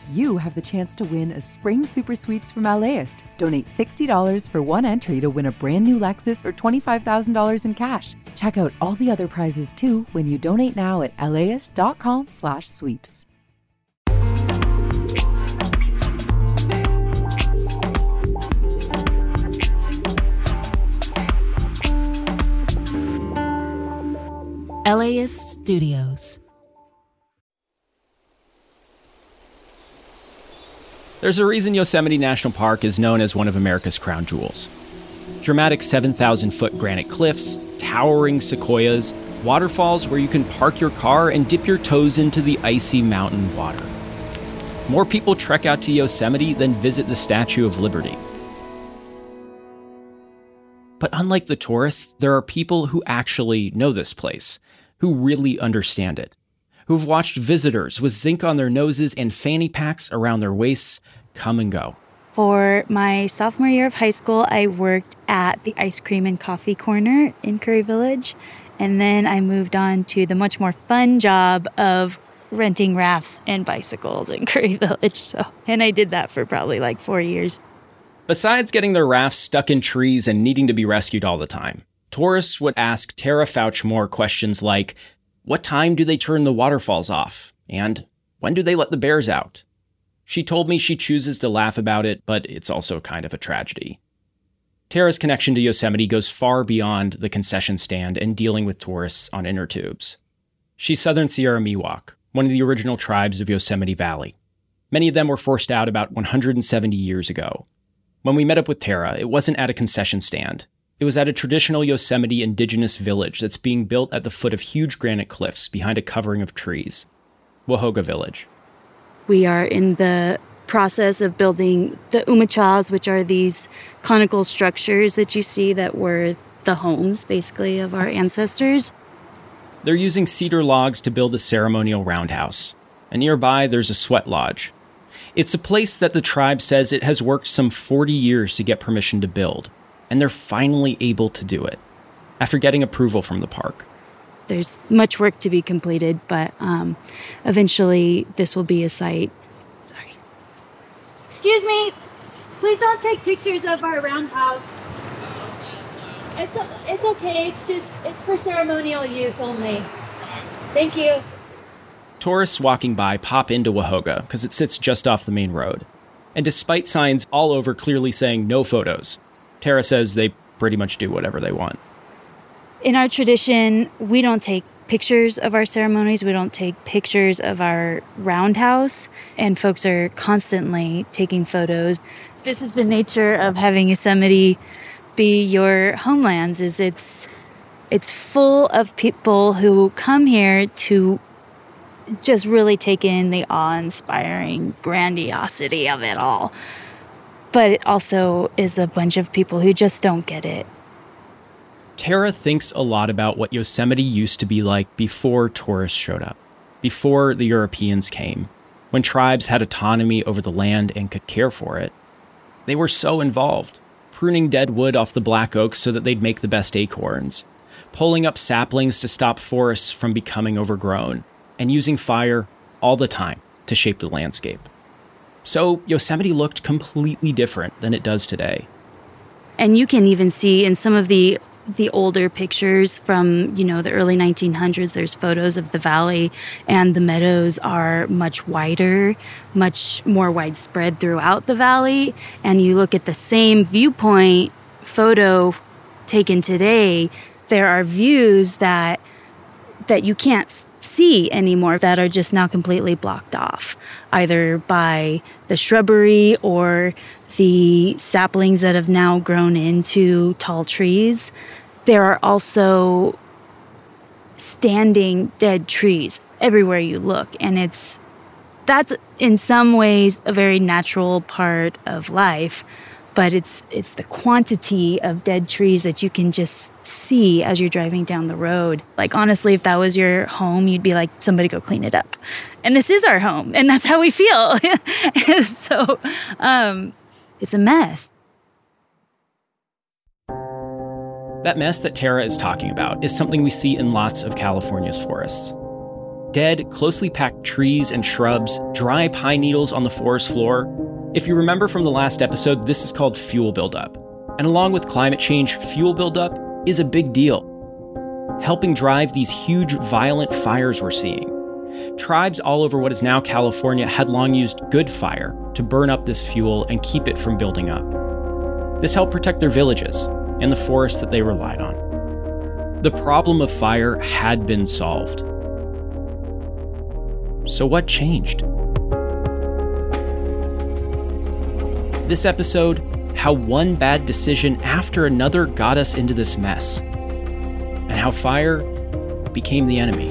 you have the chance to win a spring super sweeps from LAist. Donate $60 for one entry to win a brand new Lexus or $25,000 in cash. Check out all the other prizes too when you donate now at laist.com/sweeps. LAist Studios. There's a reason Yosemite National Park is known as one of America's crown jewels. Dramatic 7,000-foot granite cliffs, towering sequoias, waterfalls where you can park your car and dip your toes into the icy mountain water. More people trek out to Yosemite than visit the Statue of Liberty. But unlike the tourists, there are people who actually know this place, who really understand it, who've watched visitors with zinc on their noses and fanny packs around their waists come and go. For my sophomore year of high school, I worked at the Ice Cream and Coffee Corner in Curry Village, and then I moved on to the much more fun job of renting rafts and bicycles in Curry Village. And I did that for probably like 4 years. Besides getting their rafts stuck in trees and needing to be rescued all the time, tourists would ask Tara Fouchmore questions like, what time do they turn the waterfalls off? And when do they let the bears out? She told me she chooses to laugh about it, but it's also kind of a tragedy. Tara's connection to Yosemite goes far beyond the concession stand and dealing with tourists on inner tubes. She's Southern Sierra Miwok, one of the original tribes of Yosemite Valley. Many of them were forced out about 170 years ago. When we met up with Tara, it wasn't at a concession stand. It was at a traditional Yosemite indigenous village that's being built at the foot of huge granite cliffs behind a covering of trees. Wahoga Village. We are in the process of building the umachas, which are these conical structures that you see that were the homes, basically, of our ancestors. They're using cedar logs to build a ceremonial roundhouse. And nearby, there's a sweat lodge. It's a place that the tribe says it has worked some 40 years to get permission to build, and they're finally able to do it, after getting approval from the park. There's much work to be completed, but eventually this will be a site. Sorry. Excuse me, please don't take pictures of our roundhouse. It's okay, it's for ceremonial use only. Thank you. Tourists walking by pop into Wahoga because it sits just off the main road. And despite signs all over clearly saying no photos, Tara says they pretty much do whatever they want. In our tradition, we don't take pictures of our ceremonies. We don't take pictures of our roundhouse. And folks are constantly taking photos. This is the nature of having Yosemite be your homelands, is it's full of people who come here to just really take in the awe-inspiring grandiosity of it all. But it also is a bunch of people who just don't get it. Tara thinks a lot about what Yosemite used to be like before tourists showed up, before the Europeans came, when tribes had autonomy over the land and could care for it. They were so involved, pruning dead wood off the black oaks so that they'd make the best acorns, pulling up saplings to stop forests from becoming overgrown, and using fire all the time to shape the landscape. So Yosemite looked completely different than it does today. And you can even see in some of the older pictures from, the early 1900s, there's photos of the valley, and the meadows are much wider, much more widespread throughout the valley. And you look at the same viewpoint photo taken today, there are views that you can't see anymore that are just now completely blocked off, either by the shrubbery or the saplings that have now grown into tall trees. There are also standing dead trees everywhere you look, and that's in some ways a very natural part of life, but it's the quantity of dead trees that you can just see as you're driving down the road. Like, honestly, if that was your home, you'd be like, somebody go clean it up. And this is our home, and that's how we feel. So it's a mess. That mess that Tara is talking about is something we see in lots of California's forests. Dead, closely packed trees and shrubs, dry pine needles on the forest floor. If you remember from the last episode, this is called fuel buildup. And along with climate change, fuel buildup is a big deal, helping drive these huge, violent fires we're seeing. Tribes all over what is now California had long used good fire to burn up this fuel and keep it from building up. This helped protect their villages and the forests that they relied on. The problem of fire had been solved. So what changed? This episode, how one bad decision after another got us into this mess, and how fire became the enemy.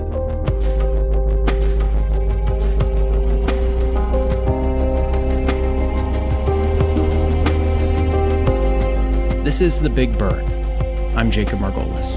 This is The Big Burn. I'm Jacob Margolis.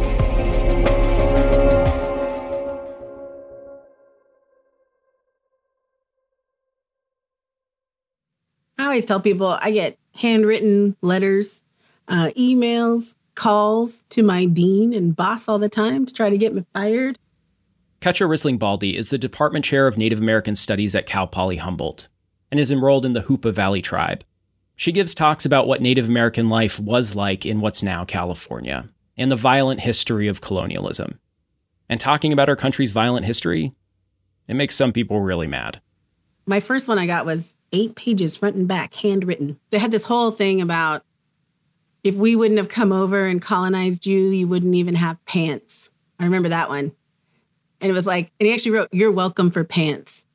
I always tell people I get handwritten letters, emails, calls to my dean and boss all the time to try to get me fired. Cutcha Risling-Baldy is the Department Chair of Native American Studies at Cal Poly Humboldt and is enrolled in the Hoopa Valley Tribe. She gives talks about what Native American life was like in what's now California and the violent history of colonialism. And talking about our country's violent history, it makes some people really mad. My first one I got was 8 pages, front and back, handwritten. They had this whole thing about if we wouldn't have come over and colonized you, you wouldn't even have pants. I remember that one. And it was like, and he actually wrote, "You're welcome for pants."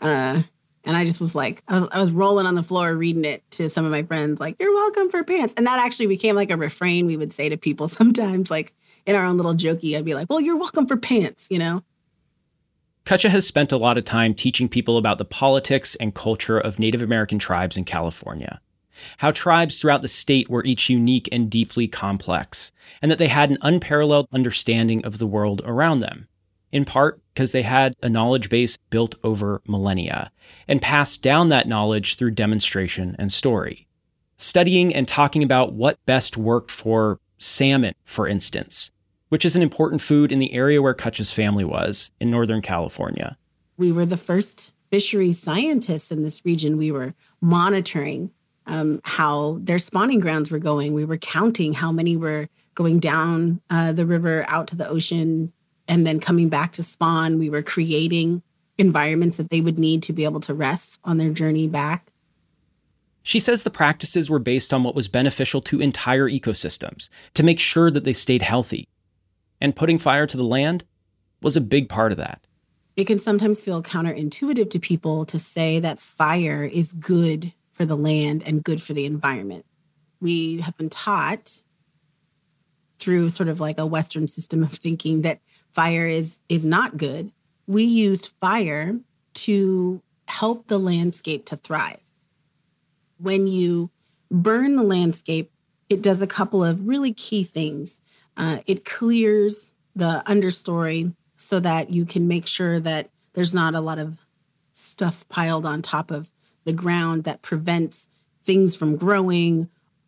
And I just was like, I was rolling on the floor reading it to some of my friends, like, "You're welcome for pants." And that actually became like a refrain we would say to people sometimes, like in our own little jokey. I'd be like, "Well, you're welcome for pants," you know? Cutcha has spent a lot of time teaching people about the politics and culture of Native American tribes in California, how tribes throughout the state were each unique and deeply complex, and that they had an unparalleled understanding of the world around them, in part because they had a knowledge base built over millennia, and passed down that knowledge through demonstration and story. Studying and talking about what best worked for salmon, for instance, which is an important food in the area where Cutcha's family was, in Northern California. We were the first fisheries scientists in this region. We were monitoring how their spawning grounds were going. We were counting how many were going down the river out to the ocean and then coming back to spawn. We were creating environments that they would need to be able to rest on their journey back. She says the practices were based on what was beneficial to entire ecosystems, to make sure that they stayed healthy. And putting fire to the land was a big part of that. It can sometimes feel counterintuitive to people to say that fire is good for the land and good for the environment. We have been taught through sort of like a Western system of thinking that fire is not good. We used fire to help the landscape to thrive. When you burn the landscape, it does a couple of really key things. It clears the understory so that you can make sure that there's not a lot of stuff piled on top of the ground that prevents things from growing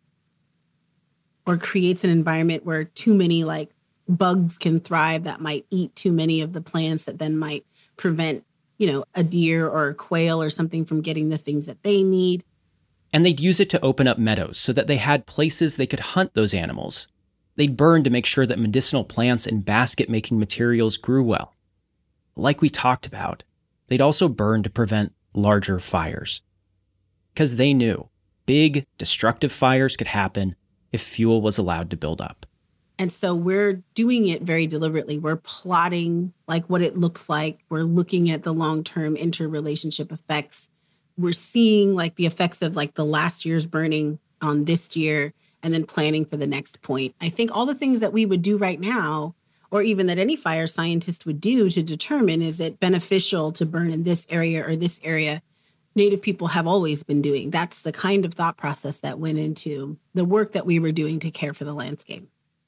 or creates an environment where too many like bugs can thrive that might eat too many of the plants that then might prevent, a deer or a quail or something from getting the things that they need. And they'd use it to open up meadows so that they had places they could hunt those animals. They'd burn to make sure that medicinal plants and basket-making materials grew well. Like we talked about, they'd also burn to prevent larger fires. Because they knew big, destructive fires could happen if fuel was allowed to build up. And so we're doing it very deliberately. We're plotting like what it looks like. We're looking at the long-term interrelationship effects. We're seeing like the effects of like the last year's burning on this year and then planning for the next point. I think all the things that we would do right now, or even that any fire scientist would do to determine, is it beneficial to burn in this area or this area, Native people have always been doing. That's the kind of thought process that went into the work that we were doing to care for the landscape.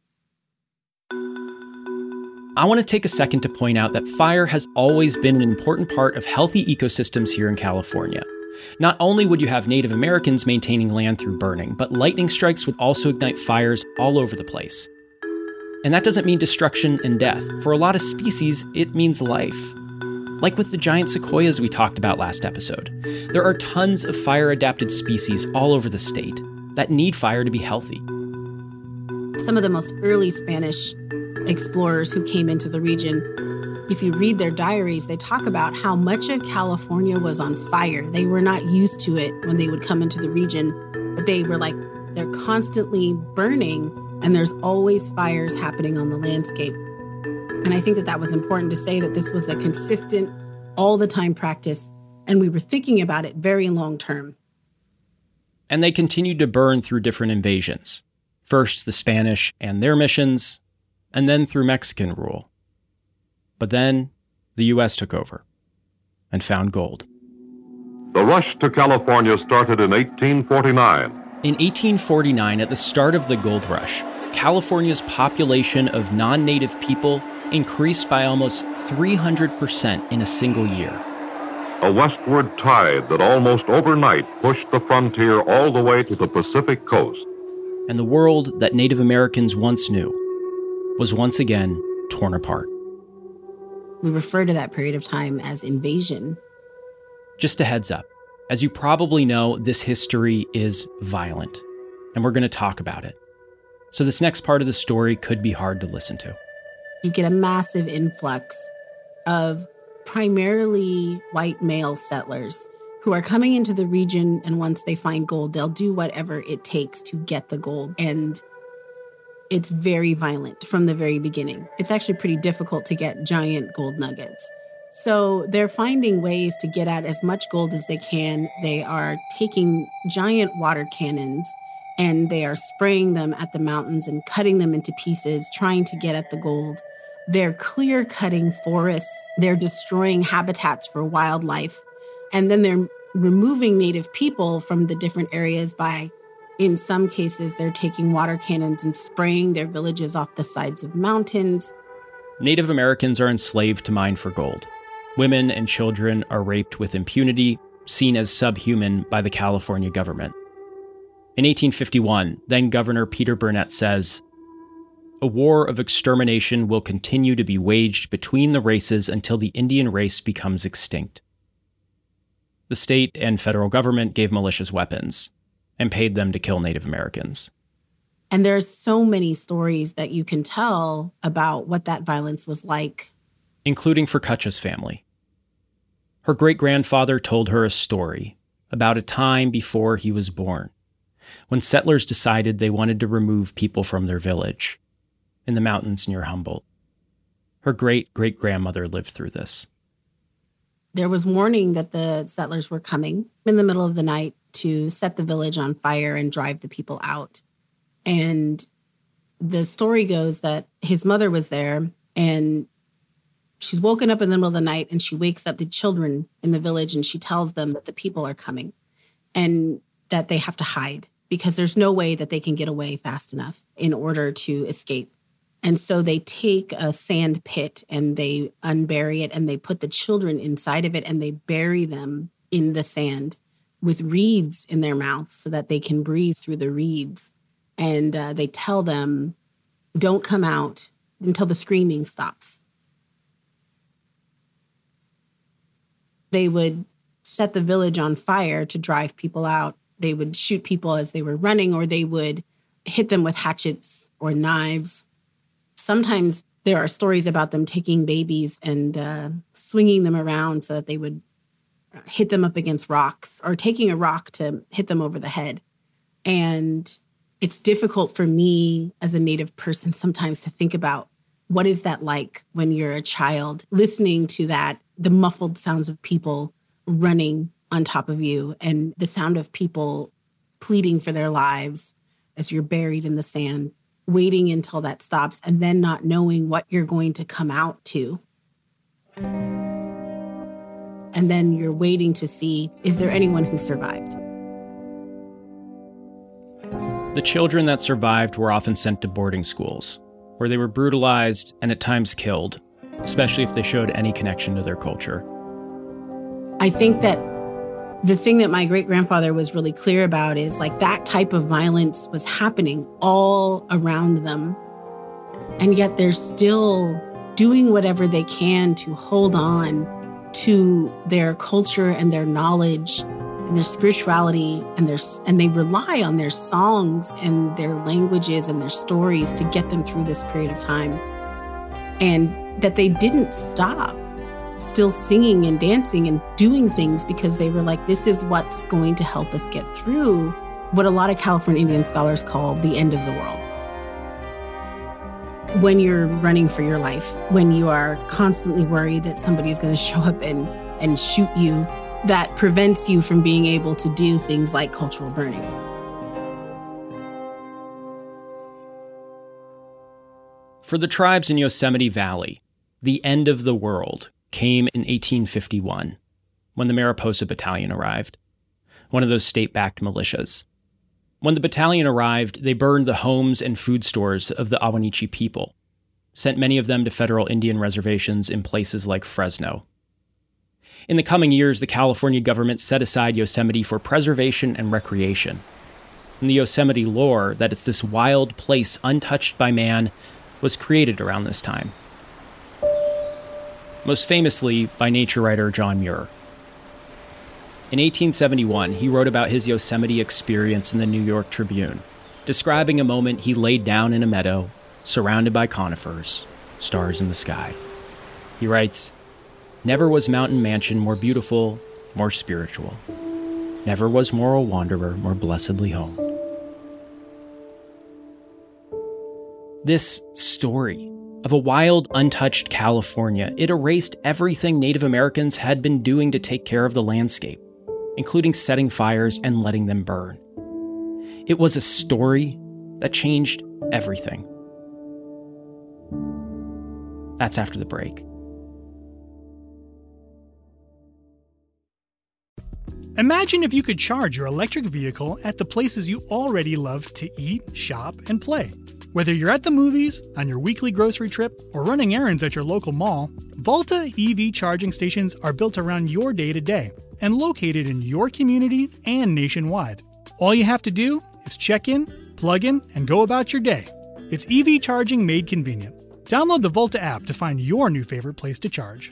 I want to take a second to point out that fire has always been an important part of healthy ecosystems here in California. Not only would you have Native Americans maintaining land through burning, but lightning strikes would also ignite fires all over the place. And that doesn't mean destruction and death. For a lot of species, it means life. Like with the giant sequoias we talked about last episode. There are tons of fire-adapted species all over the state that need fire to be healthy. Some of the most early Spanish explorers who came into the region, if you read their diaries, they talk about how much of California was on fire. They were not used to it when they would come into the region, but they were like, they're constantly burning, and there's always fires happening on the landscape. And I think that was important to say that this was a consistent, all-the-time practice, and we were thinking about it very long-term. And they continued to burn through different invasions. First, the Spanish and their missions, and then through Mexican rule. But then, the U.S. took over and found gold. The rush to California started in 1849. In 1849, at the start of the gold rush, California's population of non-native people increased by almost 300% in a single year. A westward tide that almost overnight pushed the frontier all the way to the Pacific coast. And the world that Native Americans once knew was once again torn apart. We refer to that period of time as invasion. Just a heads up. As you probably know, this history is violent, and we're going to talk about it. So this next part of the story could be hard to listen to. You get a massive influx of primarily white male settlers who are coming into the region, and once they find gold, they'll do whatever it takes to get the gold. And it's very violent from the very beginning. It's actually pretty difficult to get giant gold nuggets. So they're finding ways to get at as much gold as they can. They are taking giant water cannons and they are spraying them at the mountains and cutting them into pieces, trying to get at the gold. They're clear-cutting forests. They're destroying habitats for wildlife. And then they're removing native people from the different areas by, in some cases, they're taking water cannons and spraying their villages off the sides of mountains. Native Americans are enslaved to mine for gold. Women and children are raped with impunity, seen as subhuman by the California government. In 1851, then Governor Peter Burnett says, "A war of extermination will continue to be waged between the races until the Indian race becomes extinct." The state and federal government gave militias weapons and paid them to kill Native Americans. And there's so many stories that you can tell about what that violence was like. Including for Cutcha's family. Her great-grandfather told her a story about a time before he was born, when settlers decided they wanted to remove people from their village in the mountains near Humboldt. Her great-great-grandmother lived through this. There was warning that the settlers were coming in the middle of the night to set the village on fire and drive the people out. And the story goes that his mother was there and she's woken up in the middle of the night and she wakes up the children in the village and she tells them that the people are coming and that they have to hide because there's no way that they can get away fast enough in order to escape. And so they take a sand pit and they unbury it and they put the children inside of it and they bury them in the sand with reeds in their mouths so that they can breathe through the reeds. And they tell them, don't come out until the screaming stops. They would set the village on fire to drive people out. They would shoot people as they were running, or they would hit them with hatchets or knives. Sometimes there are stories about them taking babies and swinging them around so that they would hit them up against rocks, or taking a rock to hit them over the head. And it's difficult for me as a Native person sometimes to think about what is that like when you're a child, listening to that, the muffled sounds of people running on top of you and the sound of people pleading for their lives as you're buried in the sand, waiting until that stops and then not knowing what you're going to come out to. And then you're waiting to see, is there anyone who survived? The children that survived were often sent to boarding schools, where they were brutalized and at times killed, especially if they showed any connection to their culture. I think that the thing that my great-grandfather was really clear about is like that type of violence was happening all around them. And yet they're still doing whatever they can to hold on to their culture and their knowledge and their spirituality, and they rely on their songs and their languages and their stories to get them through this period of time. And that they didn't stop still singing and dancing and doing things because they were like, this is what's going to help us get through what a lot of California Indian scholars call the end of the world. When you're running for your life, when you are constantly worried that somebody's going to show up and shoot you, that prevents you from being able to do things like cultural burning. For the tribes in Yosemite Valley, the end of the world came in 1851, when the Mariposa Battalion arrived, one of those state-backed militias. When the battalion arrived, they burned the homes and food stores of the Ahwahneechee people, sent many of them to federal Indian reservations in places like Fresno. In the coming years, the California government set aside Yosemite for preservation and recreation. And the Yosemite lore that it's this wild place untouched by man was created around this time. Most famously by nature writer John Muir. In 1871, he wrote about his Yosemite experience in the New York Tribune, describing a moment he laid down in a meadow, surrounded by conifers, stars in the sky. He writes, "Never was mountain mansion more beautiful, more spiritual. Never was moral wanderer more blessedly home." This story of a wild, untouched California, it erased everything Native Americans had been doing to take care of the landscape, including setting fires and letting them burn. It was a story that changed everything. That's after the break. Imagine if you could charge your electric vehicle at the places you already love to eat, shop, and play. Whether you're at the movies, on your weekly grocery trip, or running errands at your local mall, Volta EV charging stations are built around your day-to-day and located in your community and nationwide. All you have to do is check in, plug in, and go about your day. It's EV charging made convenient. Download the Volta app to find your new favorite place to charge.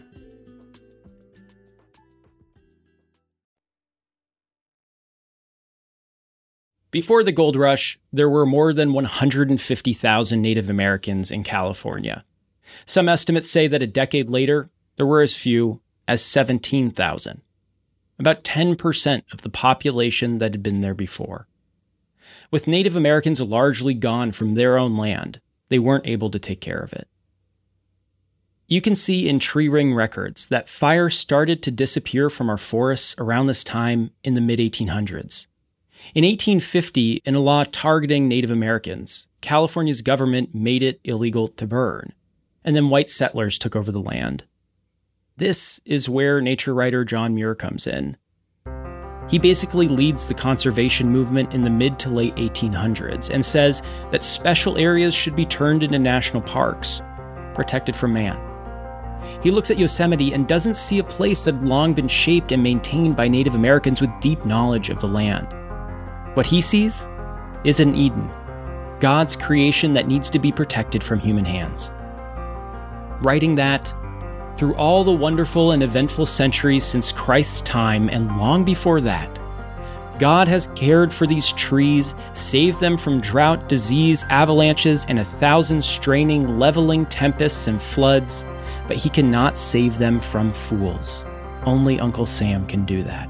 Before the gold rush, there were more than 150,000 Native Americans in California. Some estimates say that a decade later, there were as few as 17,000. About 10% of the population that had been there before. With Native Americans largely gone from their own land, they weren't able to take care of it. You can see in tree ring records that fire started to disappear from our forests around this time in the mid-1800s. In 1850, in a law targeting Native Americans, California's government made it illegal to burn, and then white settlers took over the land. This is where nature writer John Muir comes in. He basically leads the conservation movement in the mid to late 1800s and says that special areas should be turned into national parks, protected from man. He looks at Yosemite and doesn't see a place that had long been shaped and maintained by Native Americans with deep knowledge of the land. What he sees is an Eden, God's creation that needs to be protected from human hands. Writing that, through all the wonderful and eventful centuries since Christ's time and long before that, God has cared for these trees, saved them from drought, disease, avalanches, and 1,000 straining, leveling tempests and floods, but he cannot save them from fools. Only Uncle Sam can do that.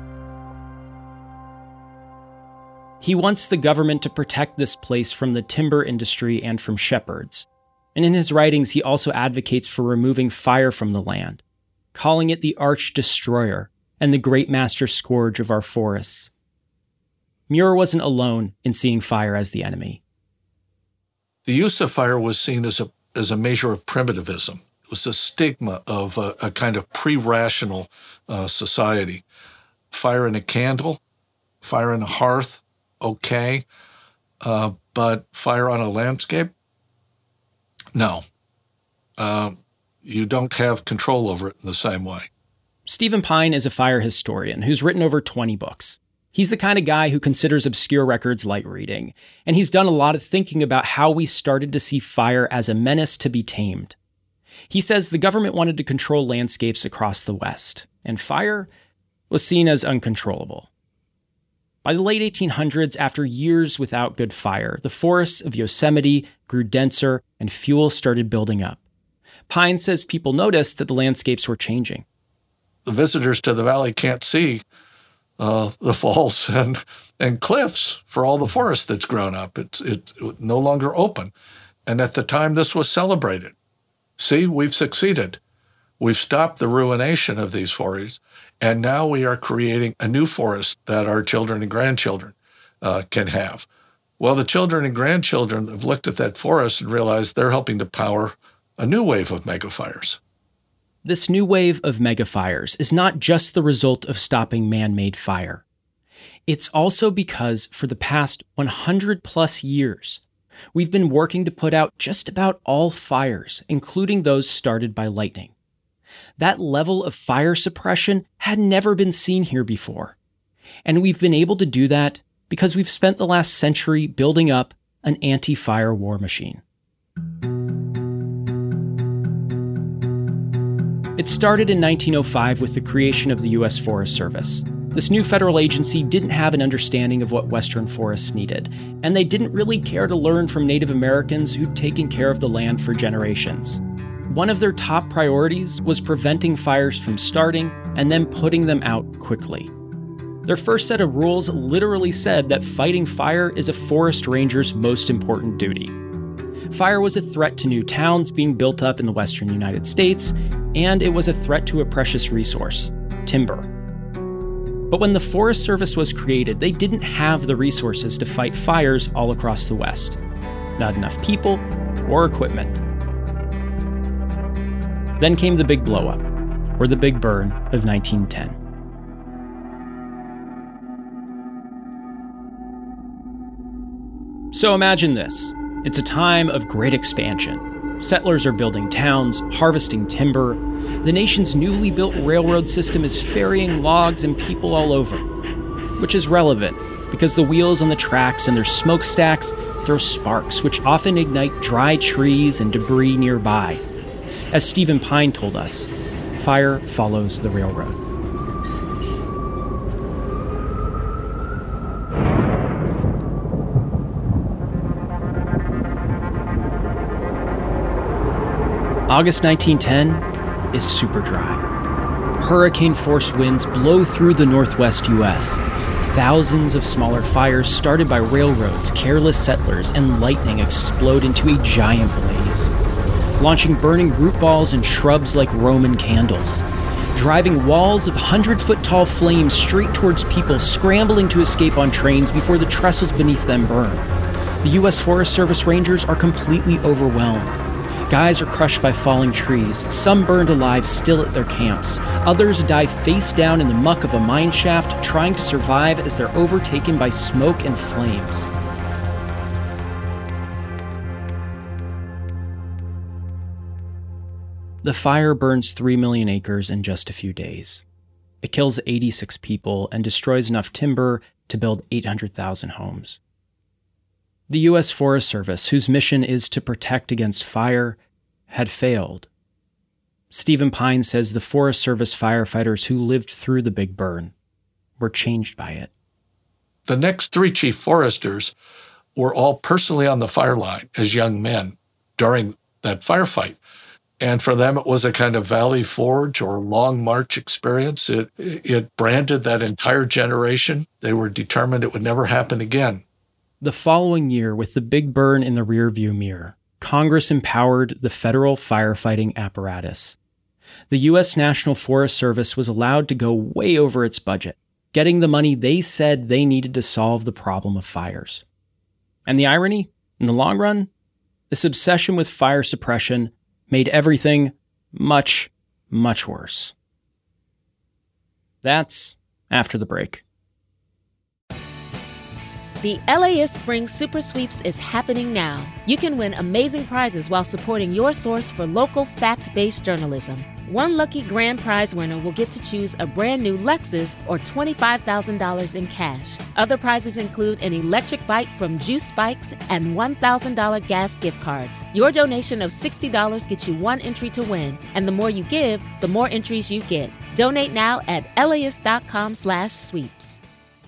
He wants the government to protect this place from the timber industry and from shepherds. And in his writings, he also advocates for removing fire from the land, calling it the arch destroyer and the great master scourge of our forests. Muir wasn't alone in seeing fire as the enemy. The use of fire was seen as a measure of primitivism. It was a stigma of a kind of pre-rational society. Fire in a candle, fire in a hearth, okay, but fire on a landscape? No. You don't have control over it in the same way. Stephen Pine is a fire historian who's written over 20 books. He's the kind of guy who considers obscure records light reading, and he's done a lot of thinking about how we started to see fire as a menace to be tamed. He says the government wanted to control landscapes across the West, and fire was seen as uncontrollable. By the late 1800s, after years without good fire, the forests of Yosemite grew denser and fuel started building up. Pine says people noticed that the landscapes were changing. The visitors to the valley can't see the falls and cliffs for all the forest that's grown up. It's no longer open. And at the time, this was celebrated. See, we've succeeded. We've stopped the ruination of these forests, and now we are creating a new forest that our children and grandchildren can have. Well, the children and grandchildren have looked at that forest and realized they're helping to power a new wave of megafires. This new wave of megafires is not just the result of stopping man-made fire. It's also because for the past 100 plus years, we've been working to put out just about all fires, including those started by lightning. That level of fire suppression had never been seen here before. And we've been able to do that because we've spent the last century building up an anti-fire war machine. It started in 1905 with the creation of the U.S. Forest Service. This new federal agency didn't have an understanding of what western forests needed, and they didn't really care to learn from Native Americans who'd taken care of the land for generations. One of their top priorities was preventing fires from starting and then putting them out quickly. Their first set of rules literally said that fighting fire is a forest ranger's most important duty. Fire was a threat to new towns being built up in the western United States, and it was a threat to a precious resource, timber. But when the Forest Service was created, they didn't have the resources to fight fires all across the West. Not enough people or equipment. Then came the big blow-up, or the Big Burn of 1910. So imagine this. It's a time of great expansion. Settlers are building towns, harvesting timber. The nation's newly built railroad system is ferrying logs and people all over, which is relevant because the wheels on the tracks and their smokestacks throw sparks, which often ignite dry trees and debris nearby. As Stephen Pine told us, fire follows the railroad. August 1910 is super dry. Hurricane-force winds blow through the northwest U.S. Thousands of smaller fires started by railroads, careless settlers, and lightning explode into a giant blaze, launching burning root balls and shrubs like Roman candles, driving walls of 100-foot-tall flames straight towards people scrambling to escape on trains before the trestles beneath them burn. The U.S. Forest Service rangers are completely overwhelmed. Guys are crushed by falling trees, some burned alive still at their camps. Others die face down in the muck of a mine shaft, trying to survive as they're overtaken by smoke and flames. The fire burns 3 million acres in just a few days. It kills 86 people and destroys enough timber to build 800,000 homes. The U.S. Forest Service, whose mission is to protect against fire, had failed. Stephen Pine says the Forest Service firefighters who lived through the Big Burn were changed by it. The next 3 chief foresters were all personally on the fire line as young men during that firefight. And for them, it was a kind of Valley Forge or Long March experience. It branded that entire generation. They were determined it would never happen again. The following year, with the Big Burn in the rearview mirror, Congress empowered the federal firefighting apparatus. The U.S. National Forest Service was allowed to go way over its budget, getting the money they said they needed to solve the problem of fires. And the irony, in the long run, this obsession with fire suppression made everything much, much worse. That's after the break. The LAist Spring Super Sweeps is happening now. You can win amazing prizes while supporting your source for local fact-based journalism. One lucky grand prize winner will get to choose a brand new Lexus or $25,000 in cash. Other prizes include an electric bike from Juice Bikes and $1,000 gas gift cards. Your donation of $60 gets you one entry to win, and the more you give, the more entries you get. Donate now at LAist.com/sweeps.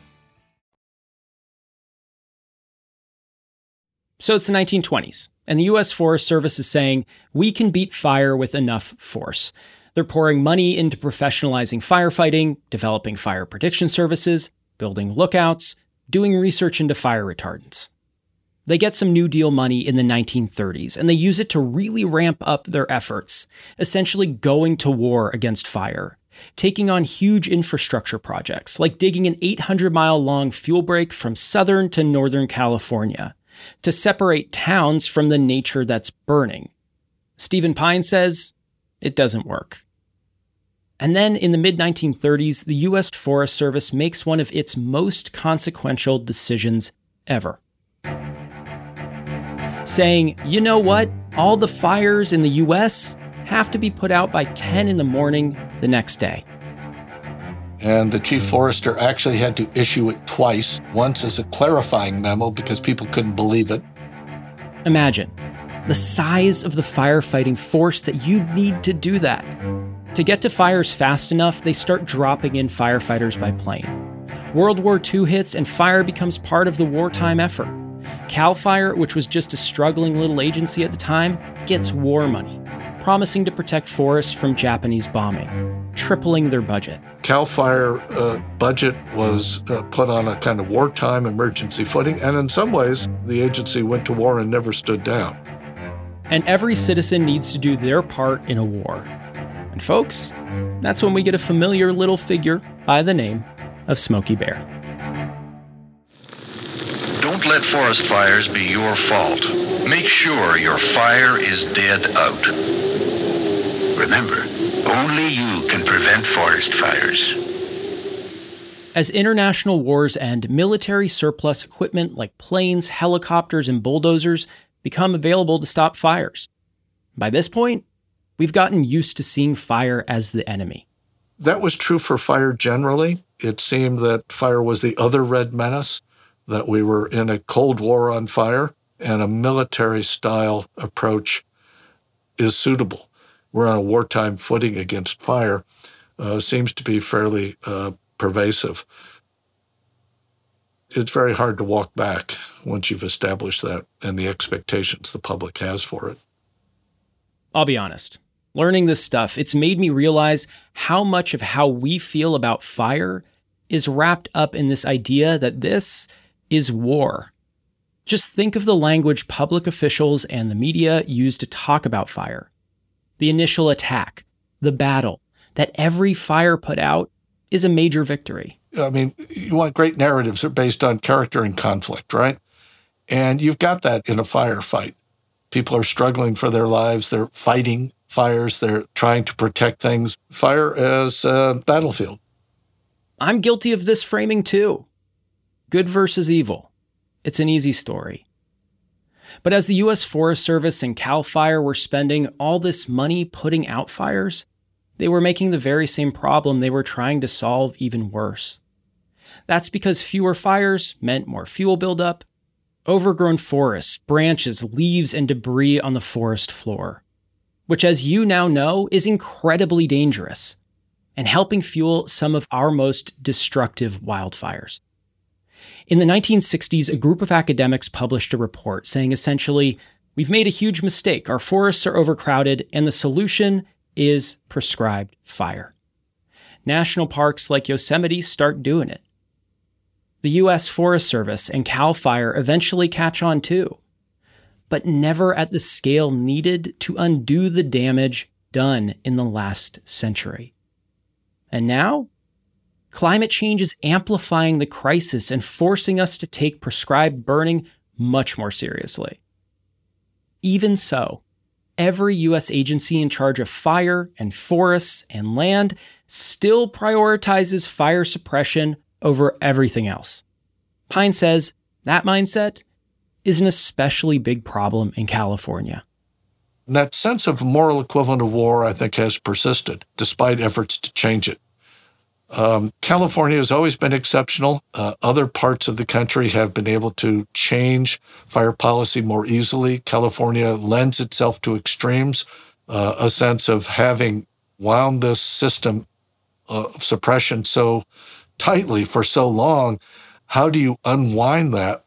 So it's the 1920s, and the U.S. Forest Service is saying, we can beat fire with enough force. They're pouring money into professionalizing firefighting, developing fire prediction services, building lookouts, doing research into fire retardants. They get some New Deal money in the 1930s, and they use it to really ramp up their efforts, essentially going to war against fire, taking on huge infrastructure projects, like digging an 800-mile-long fuel break from Southern to Northern California, to separate towns from the nature that's burning. Stephen Pine says it doesn't work. And then in the mid-1930s, the U.S. Forest Service makes one of its most consequential decisions ever. Saying, you know what? All the fires in the U.S. have to be put out by 10 in the morning the next day. And the chief forester actually had to issue it twice, once as a clarifying memo because people couldn't believe it. Imagine the size of the firefighting force that you'd need to do that. To get to fires fast enough, they start dropping in firefighters by plane. World War II hits and fire becomes part of the wartime effort. CAL FIRE, which was just a struggling little agency at the time, gets war money, promising to protect forests from Japanese bombing, tripling their budget. CAL FIRE budget was put on a kind of wartime emergency footing, and in some ways, the agency went to war and never stood down. And every citizen needs to do their part in a war. And folks, that's when we get a familiar little figure by the name of Smokey Bear. Don't let forest fires be your fault. Make sure your fire is dead out. Remember, only you can prevent forest fires. As international wars end, military surplus equipment like planes, helicopters, and bulldozers become available to stop fires. By this point, we've gotten used to seeing fire as the enemy. That was true for fire generally. It seemed that fire was the other red menace, that we were in a Cold War on fire, and a military-style approach is suitable. We're on a wartime footing against fire, seems to be fairly pervasive. It's very hard to walk back once you've established that and the expectations the public has for it. I'll be honest. Learning this stuff, it's made me realize how much of how we feel about fire is wrapped up in this idea that this is war. Just think of the language public officials and the media use to talk about fire. The initial attack, the battle, that every fire put out is a major victory. I mean, you want great narratives that are based on character and conflict, right? And you've got that in a firefight. People are struggling for their lives. They're fighting fires. They're trying to protect things. Fire as a battlefield. I'm guilty of this framing too. Good versus evil. It's an easy story. But as the U.S. Forest Service and CAL FIRE were spending all this money putting out fires, they were making the very same problem they were trying to solve even worse. That's because fewer fires meant more fuel buildup, overgrown forests, branches, leaves, and debris on the forest floor, which, as you now know, is incredibly dangerous and helping fuel some of our most destructive wildfires. In the 1960s, a group of academics published a report saying essentially, we've made a huge mistake, our forests are overcrowded, and the solution is prescribed fire. National parks like Yosemite start doing it. The U.S. Forest Service and CAL FIRE eventually catch on too, but never at the scale needed to undo the damage done in the last century. And now, climate change is amplifying the crisis and forcing us to take prescribed burning much more seriously. Even so, every U.S. agency in charge of fire and forests and land still prioritizes fire suppression over everything else. Pine says that mindset is an especially big problem in California. And that sense of moral equivalent of war, I think, has persisted despite efforts to change it. California has always been exceptional. Other parts of the country have been able to change fire policy more easily. California lends itself to extremes, a sense of having wound this system of suppression so tightly for so long. How do you unwind that?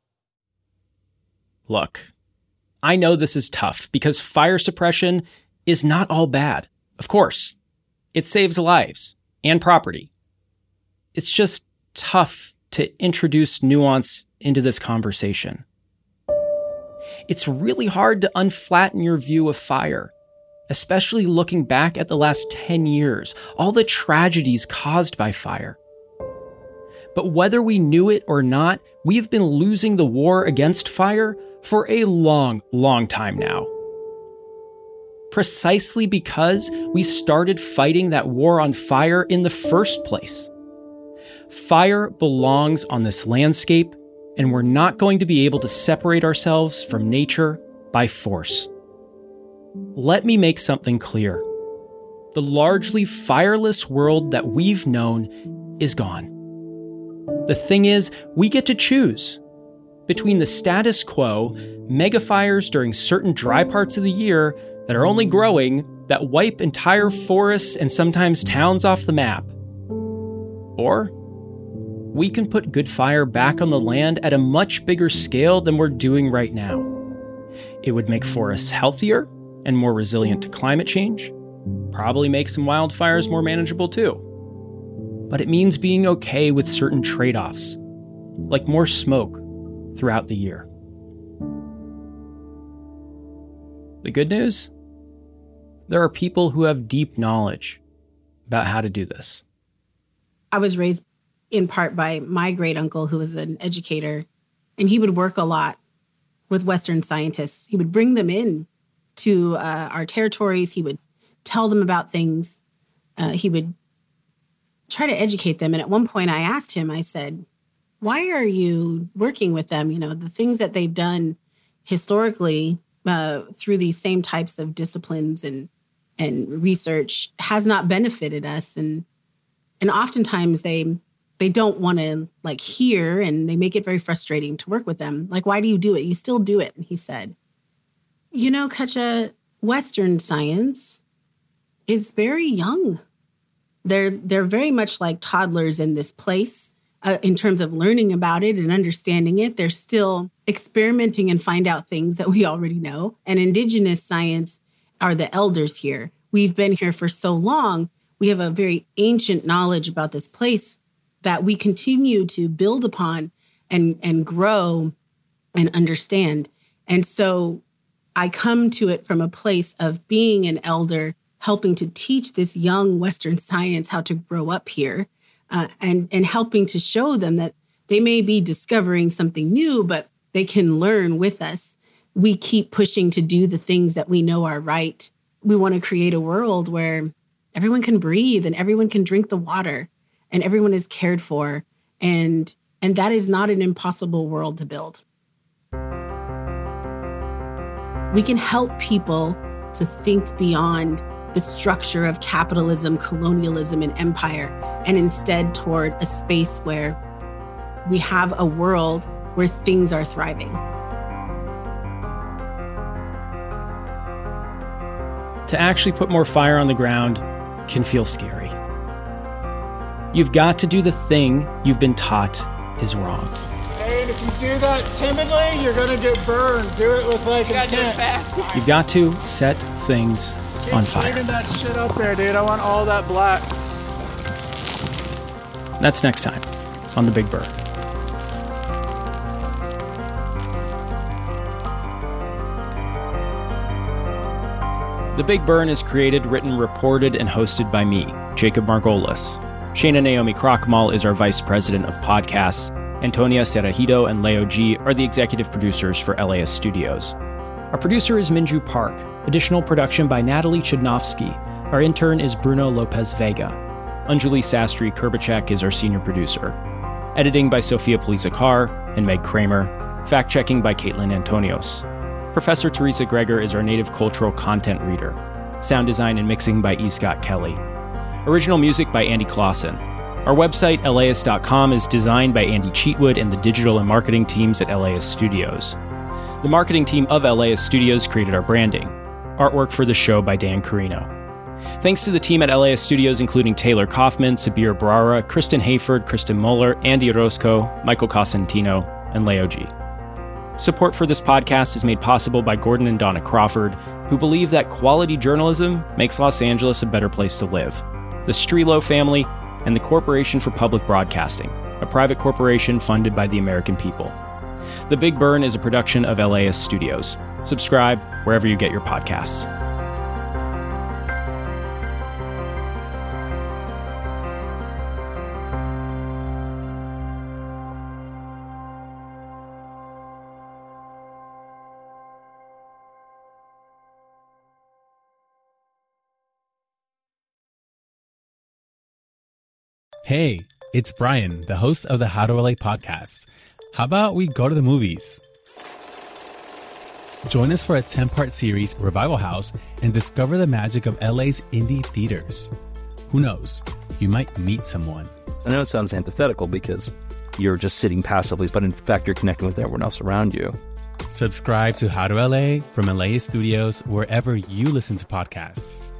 Look, I know this is tough because fire suppression is not all bad. Of course, it saves lives and property. It's just tough to introduce nuance into this conversation. It's really hard to unflatten your view of fire, especially looking back at the last 10 years, all the tragedies caused by fire. But whether we knew it or not, we have been losing the war against fire for a long, long time now. Precisely because we started fighting that war on fire in the first place. Fire belongs on this landscape, and we're not going to be able to separate ourselves from nature by force. Let me make something clear. The largely fireless world that we've known is gone. The thing is, we get to choose between the status quo, megafires during certain dry parts of the year that are only growing, that wipe entire forests and sometimes towns off the map. Or we can put good fire back on the land at a much bigger scale than we're doing right now. It would make forests healthier and more resilient to climate change, probably make some wildfires more manageable too. But it means being okay with certain trade-offs, like more smoke throughout the year. The good news? There are people who have deep knowledge about how to do this. I was raised in part by my great uncle, who was an educator, and he would work a lot with Western scientists. He would bring them in to our territories. He would tell them about things. He would try to educate them. And at one point I asked him, I said, why are you working with them? You know, the things that they've done historically through these same types of disciplines and research has not benefited us. And oftentimes they don't want to hear, and they make it very frustrating to work with them. Like, why do you do it? You still do it. And he said, you know, Katja, Western science is very young. They're very much like toddlers in this place in terms of learning about it and understanding it. They're still experimenting and find out things that we already know. And indigenous science are the elders here. We've been here for so long. We have a very ancient knowledge about this place that we continue to build upon and grow and understand. And so I come to it from a place of being an elder, helping to teach this young Western science how to grow up here, and helping to show them that they may be discovering something new, but they can learn with us. We keep pushing to do the things that we know are right. We want to create a world where everyone can breathe and everyone can drink the water and everyone is cared for. And that is not an impossible world to build. We can help people to think beyond the structure of capitalism, colonialism, and empire, and instead toward a space where we have a world where things are thriving. To actually put more fire on the ground can feel scary. You've got to do the thing you've been taught is wrong. Hey, and if you do that timidly, you're gonna get burned. Do it with intent. You've got to set things on fire. Keep that shit up there, dude. I want all that black. That's next time on The Big Burn. The Big Burn is created, written, reported, and hosted by me, Jacob Margolis. Shana Naomi Krochmal is our vice president of podcasts. Antonia Cerejido and Leo G are the executive producers for LAS Studios. Our producer is Minju Park. Additional production by Natalie Chudnovsky. Our intern is Bruno Lopez Vega. Anjali Sastry Kurbacek is our senior producer. Editing by Sophia Poliza-Carr and Meg Kramer. Fact-checking by Caitlin Antonios. Professor Teresa Greger is our native cultural content reader. Sound design and mixing by E. Scott Kelly. Original music by Andy Clausen. Our website, LAist.com, is designed by Andy Cheatwood and the digital and marketing teams at LAist Studios. The marketing team of LAist Studios created our branding. Artwork for the show by Dan Carino. Thanks to the team at LAist Studios, including Taylor Kaufman, Sabir Barara, Kristen Hayford, Kristen Muller, Andy Orozco, Michael Cosentino, and Leo G. Support for this podcast is made possible by Gordon and Donna Crawford, who believe that quality journalism makes Los Angeles a better place to live. The Strelo family, and the Corporation for Public Broadcasting, a private corporation funded by the American people. The Big Burn is a production of LAist Studios. Subscribe wherever you get your podcasts. Hey, it's Brian, the host of the How to LA podcast. How about we go to the movies? Join us for a 10-part series, Revival House, and discover the magic of LA's indie theaters. Who knows? You might meet someone. I know it sounds antithetical because you're just sitting passively, but in fact, you're connecting with everyone else around you. Subscribe to How to LA from LAist Studios wherever you listen to podcasts.